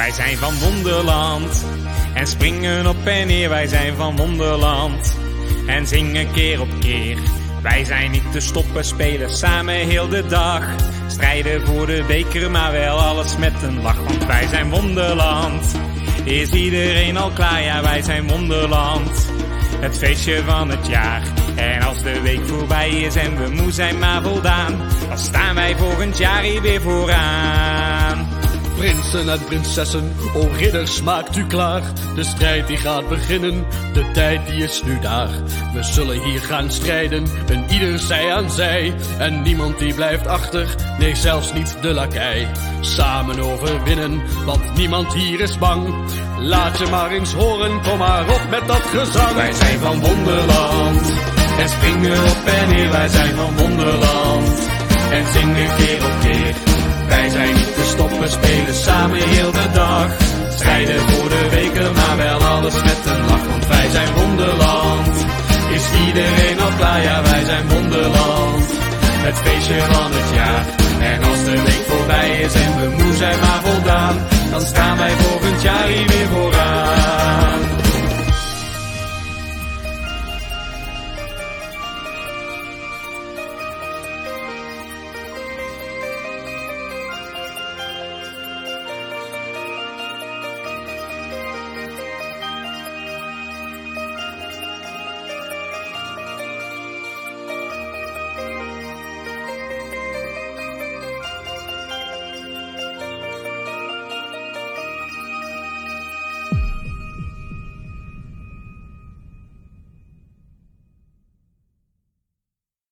Wij zijn van Wonderland en springen op en neer. Wij zijn van Wonderland en zingen keer op keer. Wij zijn niet te stoppen, spelen samen heel de dag. Strijden voor de beker, maar wel alles met een lach. Want wij zijn Wonderland. Is iedereen al klaar? Ja, wij zijn Wonderland. Het feestje van het jaar. En als de week voorbij is en we moe zijn maar voldaan, dan staan wij volgend jaar hier weer vooraan. Prinsen en prinsessen, o ridders, maakt u klaar. De strijd die gaat beginnen, de tijd die is nu daar. We zullen hier gaan strijden, en ieder zij aan zij. En niemand die blijft achter, nee zelfs niet de lakij. Samen overwinnen, want niemand hier is bang. Laat je maar eens horen, kom maar op met dat gezang. Wij zijn van Wonderland en springen op en neer. Wij zijn van Wonderland en zingen keer op keer. Wij zijn niet te stoppen, spelen samen heel de dag. Strijden voor de weken, maar wel alles met een lach. Want wij zijn Wonderland. Is iedereen al klaar? Ja, wij zijn Wonderland. Het feestje van het jaar. En als de week voorbij is en we moe zijn maar voldaan, dan staan wij volgend jaar